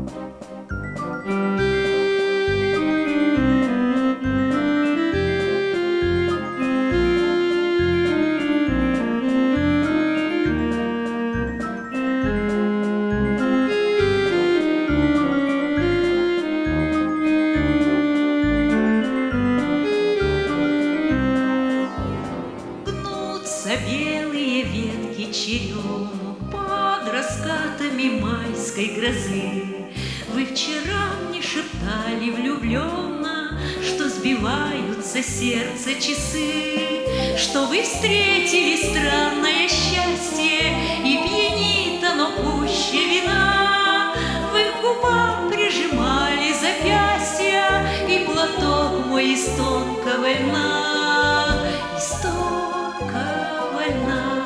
Белые ветки черему под раскатами майской грозы. Вы вчера мне шептали влюбленно, что сбиваются сердце часы, что вы встретили странное счастье, и пьянит оно пуще вина. Вы к губам прижимали запястья, и платок мой из тонкого льна, из тонкого льна.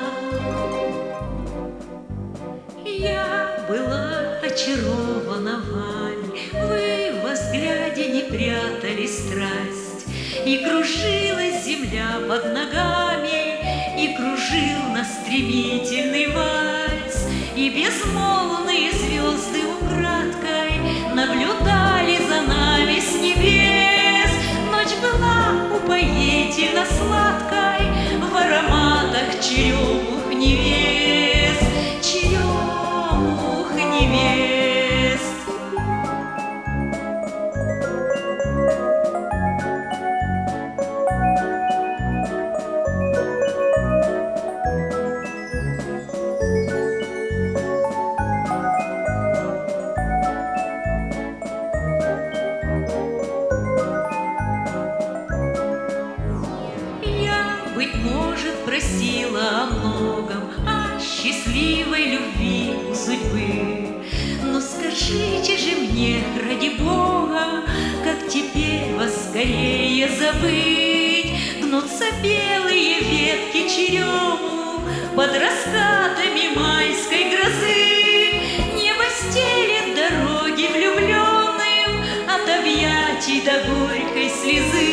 Я была очарована вами, вы во взгляде не прятали страсть, и кружилась земля под ногами, и кружил нас стремительный вальс, и безмолвные звезды украдкой наблюдали за нами с небес. Ночь была упоительно сладкой в ароматах черемух невест, черемух невест. Быть может, просила о многом, о счастливой любви у судьбы. Но скажите же мне, ради Бога, как теперь вас скорее забыть? Гнутся белые ветки черемух под раскатами майской грозы. Небо стелет дороги влюбленным от объятий до горькой слезы.